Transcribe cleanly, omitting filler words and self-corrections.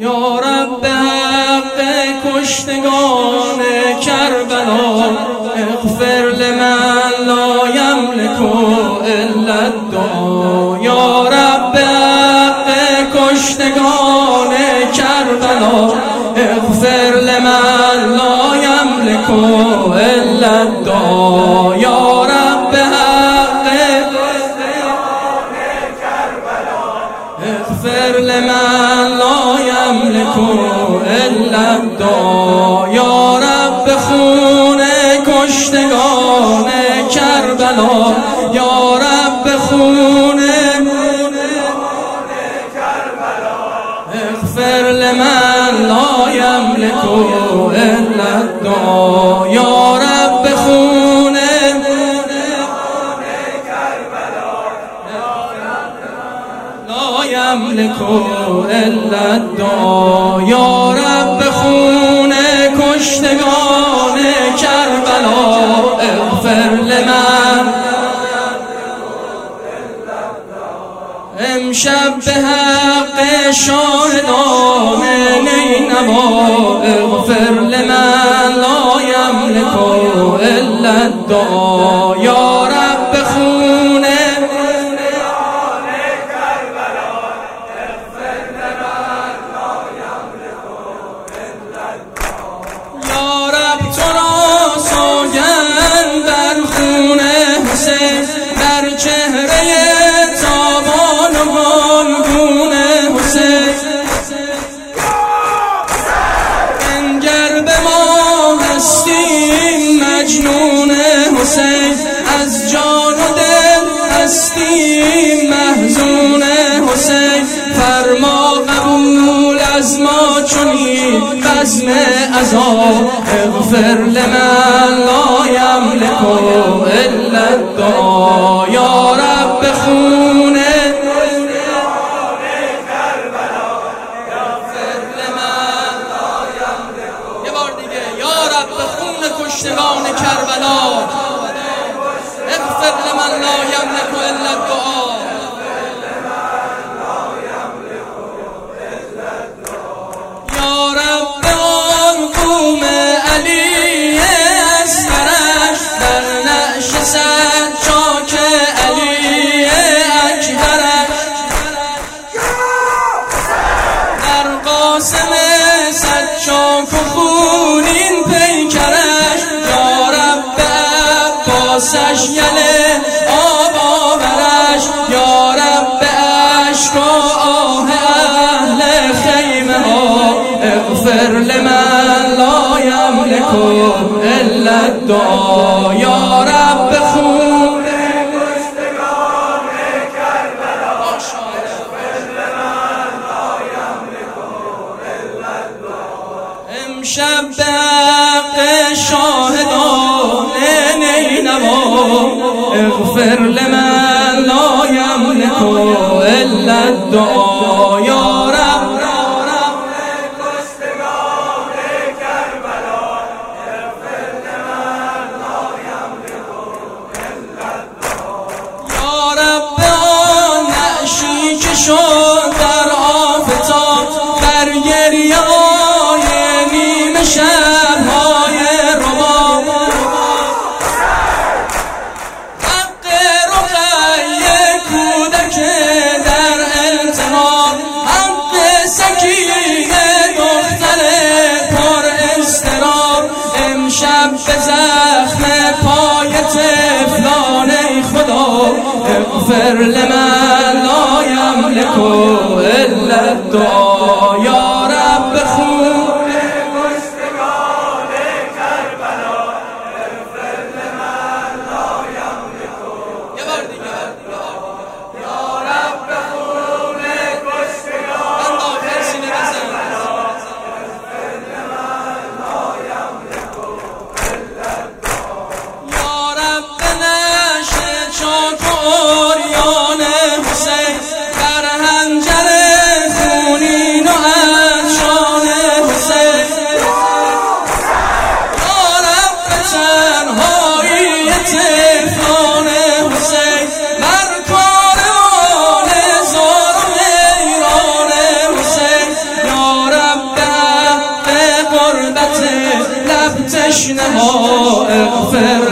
یا رب حق کشتگان کربلا اغفر لمن لا یملک الا الدعا. یا رب حق کشتگان کربلا اغفر لمن لا یملک الا الدعا. یا رب حق کشتگان کربلا اغفر لمن لا یملک الا الدعا. یا رب خون کشتگان کربلا، یا رب خون کربلا اغفر لمن لا یملک الا الدعا. یا رب خون کربلا لا یملک الا الدعا. یا رب خون کشتگان کربلا اغفر لمن. امشب به حق شاهدان نینوا اغفر لمن لا یملک الا الدعا. یا رب خون در چهره تابان و گلگون حسین انگر به ما هستیم مجنون حسین، از جان و دل هستیم محزون حسین. فرما قبول از ما چنین بزم عذاب اغفر لمن لا یملک الا الدعا. یا رب خون کربلا اغفر لمن لا یملک. یه بار دیگه یا رب خون کشتگان کربلا اغفر لمن لا یملک الا الدعا. یا رب آن قوم علی اصغرش در نشست چاک علی اکبرش، در قاسم صد چاک و خونین پیکرش. یا رب عباسش یله آب آورش. یا رب عشق و آه اهل خیمه ها اغفر لمن لا یملک الا الدعا. یا رب خون کشتگان کربلا اغفر لمن لا یملک الا الدعا. امشب به حق شاهدان نینوا اغفر لمن لا یملک الا الدعا. یا رب شد در آفتاب بر گریه های نیمه شب‌های رباب، حق رقیه کودک در التهاب، حق سکینه دختر پر اضطراب. امشب به زخم پای طفلان ای خدا اغفر لمن لا یملک الا الدعا. یا رب خون کشتگان کربلا اغفر لمن لا یملک. یه بار دیگه یا رب خون کشتگان کربلا اغفر لمن لا یملک الا الدعا. یا رب نشه چاک و عریان حسین در هنجر خونین و نما اغفر